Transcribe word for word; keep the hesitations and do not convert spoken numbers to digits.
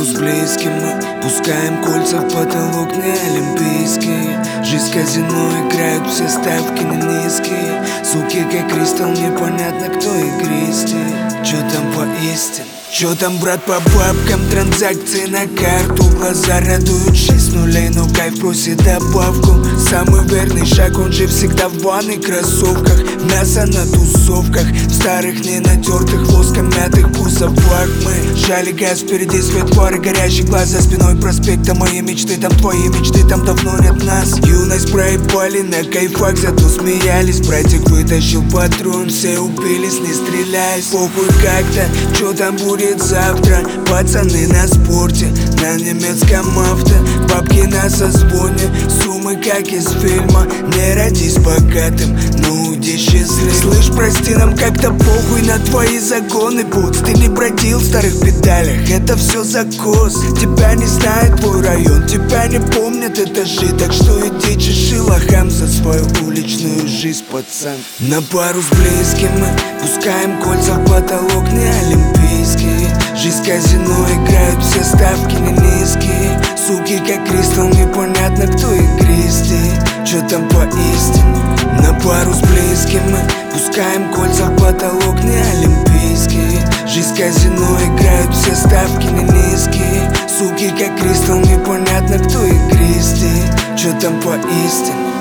пару с близким мы пускаем кольца в потолок не олимпийский. Жизнь казино, играют все ставки на низкие. Суки как кристалл, непонятно кто игристый. Чё там поистине? Чё там, брат, по бабкам? Транзакции на карту. Глаза радуют, шесть нулей, но кайф просит добавку. Самый верный шаг, он же всегда в ванной кроссовках. Мясо на тусовках, в старых не натертых воском мятых пусовах. Мы жали газ, впереди свет фары, горящий глаз за спиной проспекта. Мои мечты там, твои мечты там, давно нет нас. Юность проебали на кайфах, зато смеялись. Братик вытащил патрон, все убились, не стреляясь. Похуй как-то, чё там будет завтра? Пацаны на спорте, на немецком авто. Бабки на созвоне, суммы как из фильма. Не родись богатым, но уйди счастливым. Слышь, прости, нам как-то похуй на твои законы, бутс. Ты не бродил в старых педалях, это все закос. Тебя не знает твой район, тебя не помнят этажи. Так что иди чеши лохам за свою уличную жизнь, пацан. На пару с близким мы пускаем кольца в потолок не олимпийский. Жизнь казино, играют все ставки не низкие. Суки как кристалл, непонятно кто игристый. Чё там поистине? На пару с близким мы пускаем кольца в потолок не олимпийский. Жизнь казино, играют все ставки не низкие. Суки как кристалл, непонятно кто игристый. Чё там поистине?